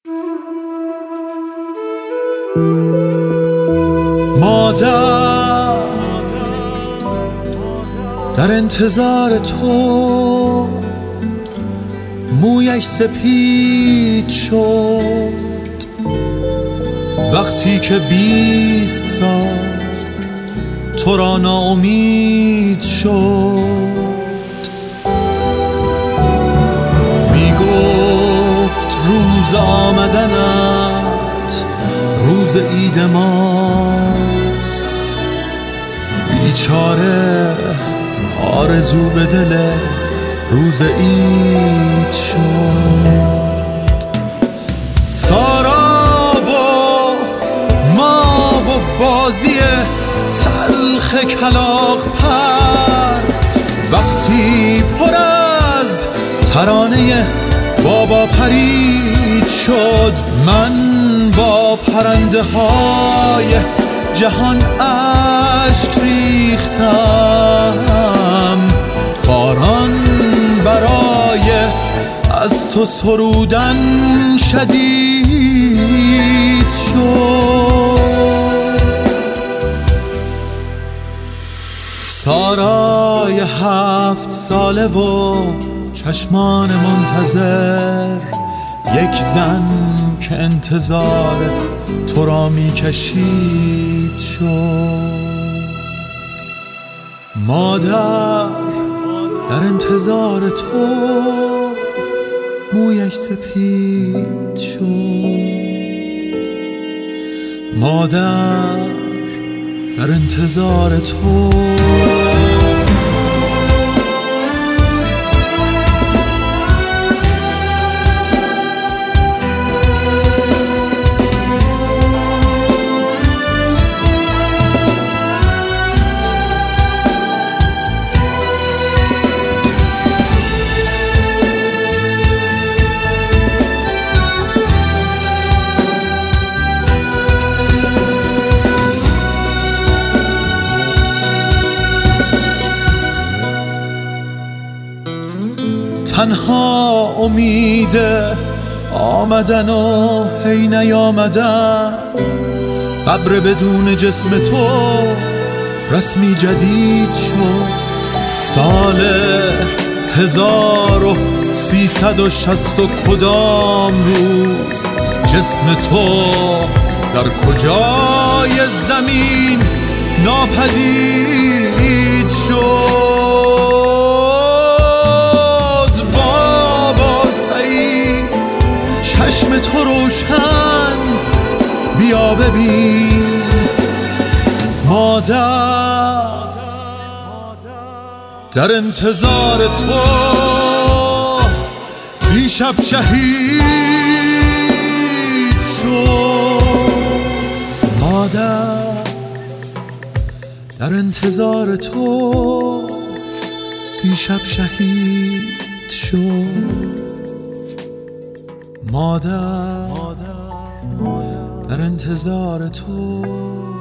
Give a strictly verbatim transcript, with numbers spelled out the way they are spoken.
مادر در انتظار تو مویش سپید شد وقتی که بیست سال تو را ناامید شد. می گفت روز آمدنت روز عید ماست، بیچاره آرزو به دل روز عید شد. سارا و ما و بازی تلخ کلاغ پر وقتی پر از ترانه بابا پرید شد، من با پرنده های جهان اشک ریختم. باران برای از تو سرودن شدید شد. سارای هفت ساله و چشمان منتظر، یک زن که انتظار تو را می کشید شد. مادر در انتظار تو مویش سپید شد. مادر در انتظار تو تنها امید آمدن و هی نیامدن، قبر بدون جسم تو رسمی جدید شد. سال هزار و سیصد و شست و کدام روز جسم تو در کجای زمین ناپدید شد. چشم تو روشن بیا ببین، مادر در انتظار تو دیشب شهید شد. مادر در انتظار تو دیشب شهید شد. مادر در انتظار تو